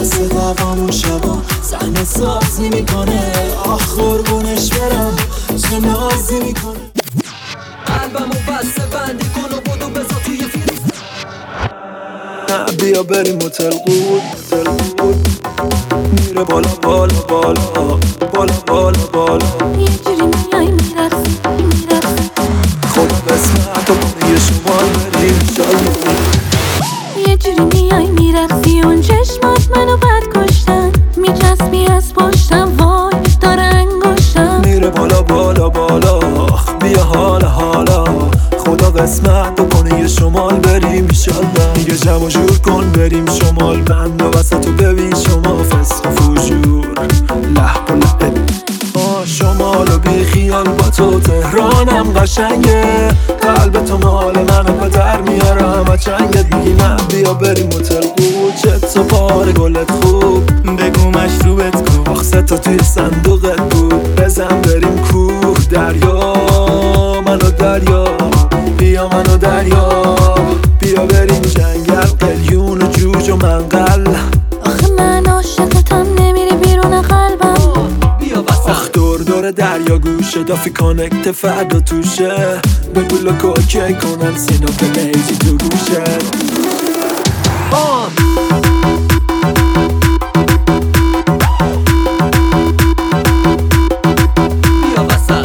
مثل دوامون شبا صحنه سازی میکنه. آخ قربونش برم چه نازی میکنه. قلبمو بسته بندی کن و بدو بذار توی فیلم. نه بیا بریم هتل قود میره بالا بالا بالا بالا بالا بالا. یه جوری میای میرقصی خدا قسمت و یه شمال بریم انشالله. یه جوری میای میرقصی اون چشمات منو بد کشتن میچسبی از پشتم وای داره انگشتم میره بالا بالا بالا. بیا حالا حالا خدا قسمت بکنه یه شمال بریم انشالله. دیگه جمع جور کن بریم شمال بند و وسط و ببین شما فسق و فجور لحب و لحب. شمال و بی خیال با تو تهرانم قشنگه. قلب تو مال منو پدر میارم و چنگت میگی نه بیا بریم هتل قود. چت و پاره گلت خوب بگو مشروبت کو. آخه تا توی صندوقت بود بزن بریم کوه دریا منو دریا بیا منو دریا. بیا بریم جنگل قلیون و جوج و منقل. آخه من عاشقتم نمیری بیرون قلبم. بیا وسط آخ دور دریا گوشه دافی کانکت فردا توشه. بگو لکو اوکی کنن سینا پلیزی تو گوشه. بیا وسط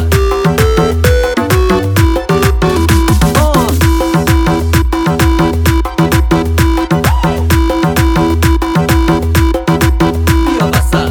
بیا وسط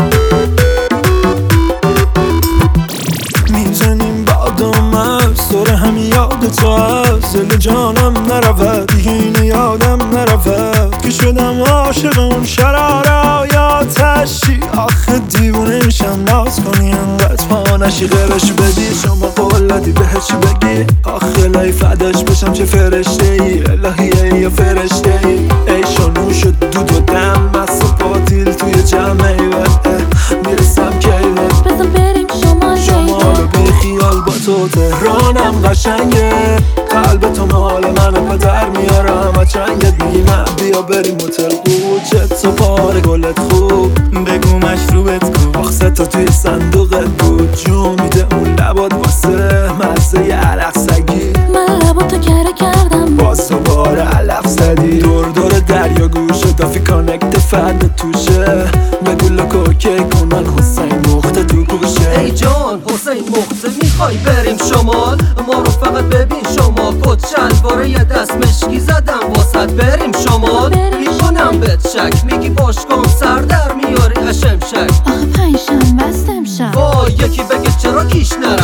میزنیم بادم سر همین یاد تو هست. دل جانم نرود دیگه اینه یادم نرود که شدم عاشق اون شراره یا آتشی. آخه دیوونه میشم ناز کنی انقدر پا نشی غیرش بدی. شما قول دادی بهش بگی آخه لای فداش بشم چه فرشته ای الهیه یا فرشته ای. عیش و نوش و دود و دم مست و پاتیل توی جمعه میرسم کیله. بذار بریم شمال و بی خیال با تو تهرانم قشنگه. قلب تو مال منو پدر میارم و چنگت میگی نه بیا بریم هتل قود. چت و پاره گلت خوب بگو مشروبت کو. آخه تا توی صندوقت بود جو میده اون لبات واسه مزه ی عرق سگی. من لباتو کره کردم باز دوباره علف زدی. دور دریا گوشه دافی کانکت فرد توشه. بگو لکو اوکی کنن حسین مخته تو گوشه. ای جان حسین مخته میخوای بریم شمال. ما رو فقط ببین شما کت شلواره یه دست مشکی زدم واسط بریم شمال. میکنم بهت شک میگی باش کن سر در میاری قشم شک. آخه پنجشنبه است امشب. وای یکی بگه چرا کیش نره